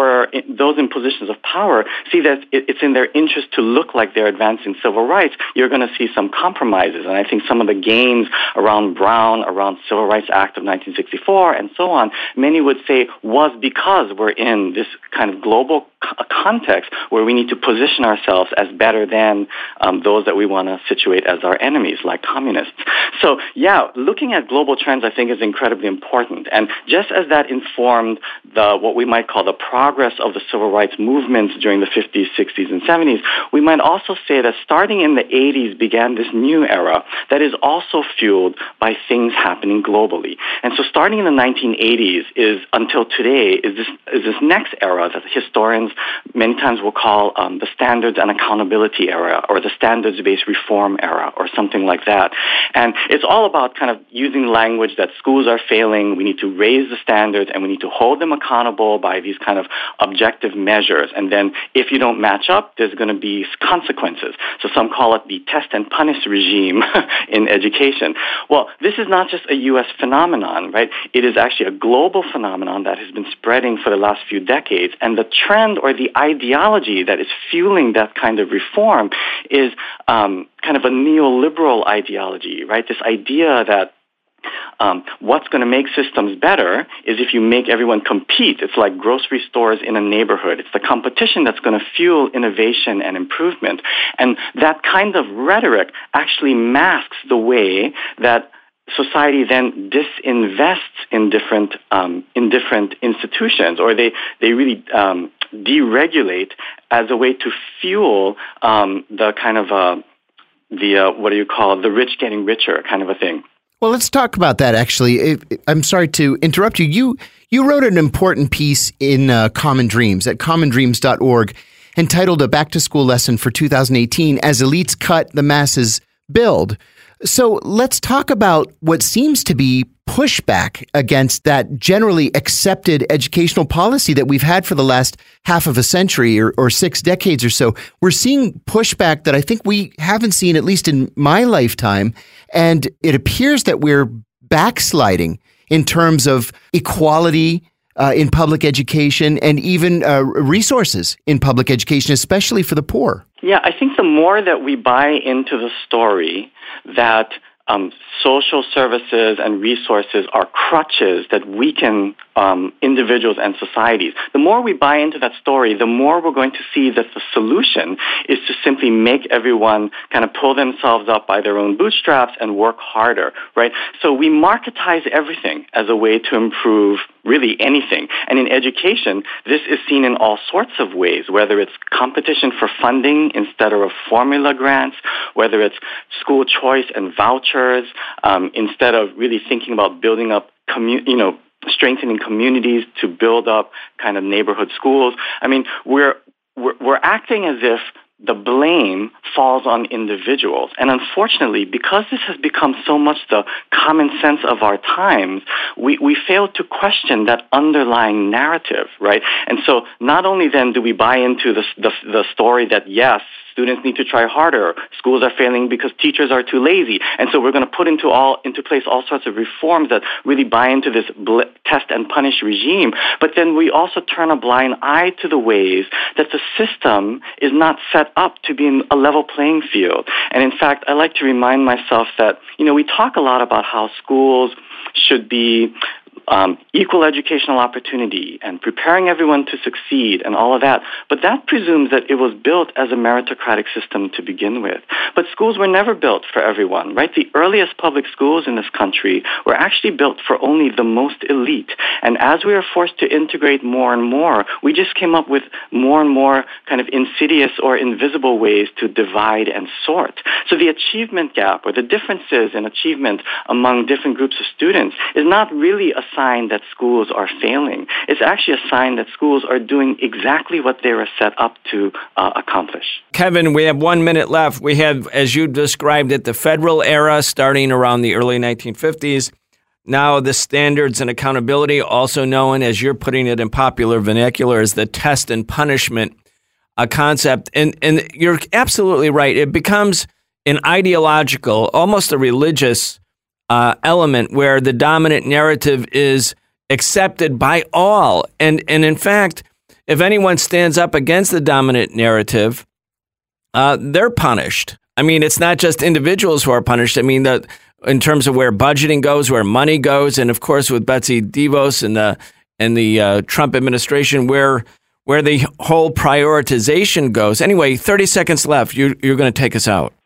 positions of power see that it's in their interest to look like they're advancing civil rights, you're going to see some compromises. And I think some of the gains around Brown, around Civil Rights Act of 1964, and so on, many would say was because we're in this kind of global context where we need to position ourselves as better than those that we want to situate as our enemies, like communists. So, yeah, looking at global trends, I think, is incredibly important. And just as that informed what we might call the progress of the civil rights movements during the 50s, 60s, and 70s, we might also say that starting in the 80s began this new era that is also fueled by things happening globally. And so starting in the 1980s is, until today, is this next era that historians many times will call the standards and accountability era, or the standards-based reform era, or something like that. And it's all about kind of using language that schools are failing, we need to raise the standards, and we need to hold them accountable by these kind of objective measures. And then if you don't match up, there's going to be consequences. So some call it the test and punish regime in education. Well, this is not just a U.S. phenomenon, right? It is actually a global phenomenon around that has been spreading for the last few decades. And the trend or the ideology that is fueling that kind of reform is kind of a neoliberal ideology, right? This idea that what's going to make systems better is if you make everyone compete. It's like grocery stores in a neighborhood. It's the competition that's going to fuel innovation and improvement. And that kind of rhetoric actually masks the way that society then disinvests in different institutions, or they really deregulate as a way to fuel the kind of the rich getting richer kind of a thing. Well, let's talk about that, actually. I'm sorry to interrupt you. You wrote an important piece in Common Dreams at commondreams.org entitled A Back-to-School Lesson for 2018 As Elites Cut, the Masses Build. So let's talk about what seems to be pushback against that generally accepted educational policy that we've had for the last half of a century or 6 decades or so. We're seeing pushback that I think we haven't seen, at least in my lifetime, and it appears that we're backsliding in terms of equality in public education and even resources in public education, especially for the poor. Yeah, I think the more that we buy into the story that social services and resources are crutches that weaken individuals and societies. The more we buy into that story, the more we're going to see that the solution is to simply make everyone kind of pull themselves up by their own bootstraps and work harder, right? So we marketize everything as a way to improve really anything. And in education, this is seen in all sorts of ways, whether it's competition for funding instead of formula grants, whether it's school choice and vouchers, instead of really thinking about building up strengthening communities to build up kind of neighborhood schools. I mean, we're acting as if the blame falls on individuals. And unfortunately, because this has become so much the common sense of our times, we fail to question that underlying narrative, right? And so not only then do we buy into the story that, yes, students need to try harder, schools are failing because teachers are too lazy, and so we're going to put into place all sorts of reforms that really buy into this test and punish regime, but then we also turn a blind eye to the ways that the system is not set up to be in a level playing field. And in fact, I like to remind myself that, we talk a lot about how schools should be equal educational opportunity and preparing everyone to succeed and all of that. But that presumes that it was built as a meritocratic system to begin with. But schools were never built for everyone, right? The earliest public schools in this country were actually built for only the most elite. And as we were forced to integrate more and more, we just came up with more and more kind of insidious or invisible ways to divide and sort. So the achievement gap or the differences in achievement among different groups of students is not really a sign that schools are failing. It's actually a sign that schools are doing exactly what they were set up to accomplish. Kevin, we have 1 minute left. We have, as you described it, the federal era starting around the early 1950s. Now the standards and accountability, also known, as you're putting it in popular vernacular, as the test and punishment concept. And you're absolutely right. It becomes an ideological, almost a religious element where the dominant narrative is accepted by all. And in fact, if anyone stands up against the dominant narrative, they're punished. I mean, it's not just individuals who are punished. I mean, in terms of where budgeting goes, where money goes, and of course with Betsy DeVos and the Trump administration, where the whole prioritization goes. Anyway, 30 seconds left. You're going to take us out.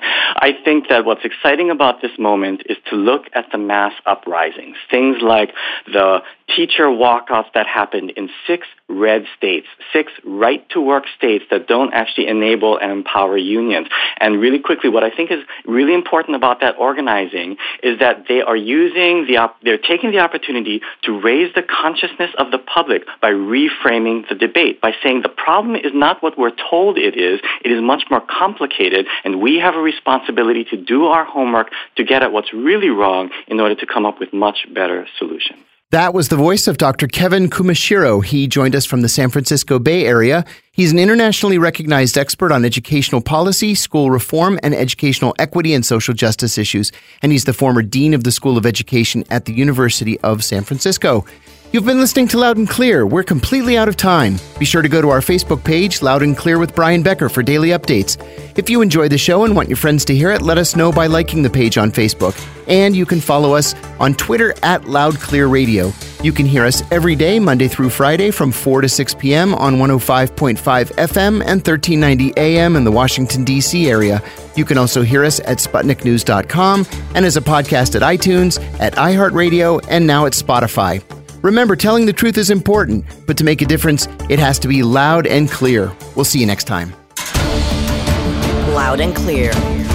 I think that what's exciting about this moment is to look at the mass uprisings, things like the teacher walkouts that happened in 6 red states, 6 right-to-work states that don't actually enable and empower unions. And really quickly, what I think is really important about that organizing is that they are they're taking the opportunity to raise the consciousness of the public by reframing the debate, by saying the problem is not what we're told it is much more complicated, and we have a responsibility to do our homework to get at what's really wrong in order to come up with much better solutions. That was the voice of Dr. Kevin Kumashiro. He joined us from the San Francisco Bay Area. He's an internationally recognized expert on educational policy, school reform, and educational equity and social justice issues. And he's the former dean of the School of Education at the University of San Francisco. You've been listening to Loud and Clear. We're completely out of time. Be sure to go to our Facebook page, Loud and Clear with Brian Becker, for daily updates. If you enjoy the show and want your friends to hear it, let us know by liking the page on Facebook. And you can follow us on Twitter at Loud Clear Radio. You can hear us every day, Monday through Friday, from 4 to 6 p.m. on 105.5 FM and 1390 AM in the Washington, D.C. area. You can also hear us at SputnikNews.com and as a podcast at iTunes, at iHeartRadio, and now at Spotify. Remember, telling the truth is important, but to make a difference, it has to be loud and clear. We'll see you next time. Loud and Clear.